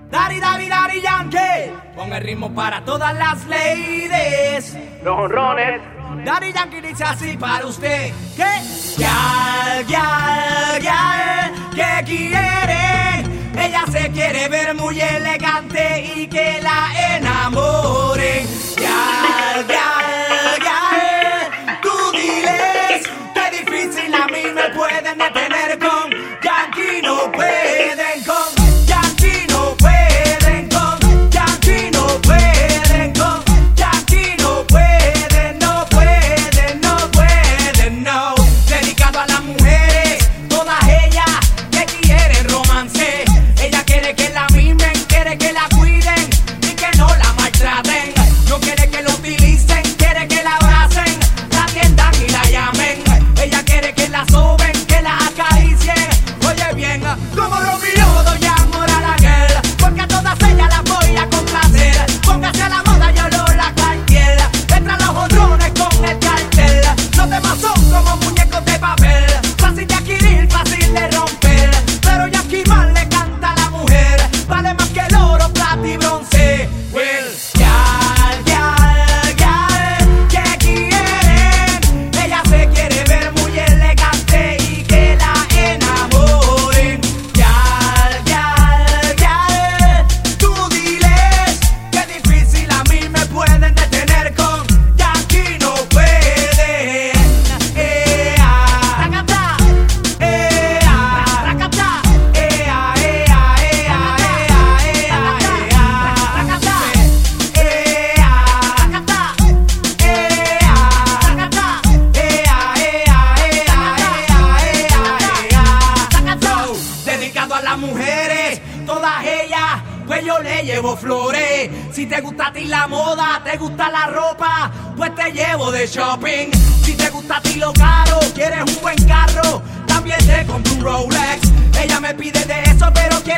Daddy Yankee, con el ritmo para todas las ladies. Los honrones. Daddy Yankee dice así para usted. ¿Qué? Gal, ¿qué quiere? Ella se quiere ver muy elegante y que la enamoren. Gal, tú diles que difícil a mí me pueden detener con Yankee, no pueden con Yankee, no pueden con Yankee, no pueden con Yankee, no pueden, no pueden, no pueden, no. Dedicado a las mujeres, todas ellas que quieren romance. Ella quiere que la mimen, quiere que la cuiden y que no la maltraten. No quiere que la utilicen, quiere que la abracen, la atiendan y la llamen. Ella quiere que la soben, que la acaricien. Oye bien, como Romeo doy amor a la girl, porque a todas ellas las voy a complacer. Póngase a la moda, yo lo la cualquier. Entra los honrones con el cartel. Los demás son como muñecos de papel, fácil de adquirir, fácil de romper. Pero Yankee más le canta a la mujer, vale más que el oro, plata y bronce. Well, ¿qué quieren? Ella se quiere ver muy elegante y que la enamoren. Tú diles que difícil a mí me pueden detener con Yankee, no pueden. Racata, racata, dedicado a las mujeres, todas ellas, pues yo le llevo flores. Si te gusta a ti la moda, te gusta la ropa, pues te llevo de shopping. Si te gusta a ti lo caro, quieres un buen carro, también te compro un Rolex. Ella me pide de eso, pero